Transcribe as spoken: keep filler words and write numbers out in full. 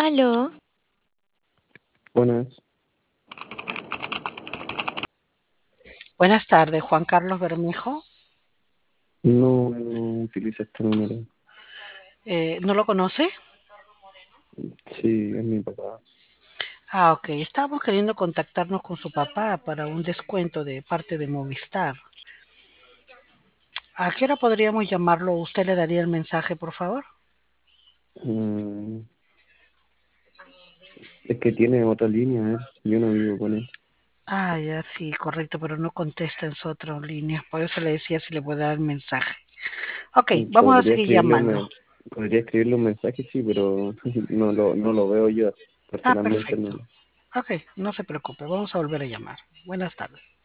Aló, Buenas, Buenas tardes, Juan Carlos Bermejo. no, no utiliza este número. Eh, ¿no lo conoce? Sí, es mi papá. Ah, ok. Estábamos queriendo contactarnos con su papá para un descuento de parte de Movistar. ¿A qué hora podríamos llamarlo? ¿Usted le daría el mensaje, por favor? Mm, es que tiene otra línea él. Yo no vivo con él. Ah, ya sí, correcto, pero no contesta en su otra línea. Por eso le decía si le puede dar el mensaje. Ok, Mm, vamos a Podría seguir escribirle un, llamando. men- podría escribirle un mensaje, sí, pero no lo, no lo veo yo Ah, personalmente. perfecto. No. Ok, no se preocupe, vamos a volver a llamar. Buenas tardes.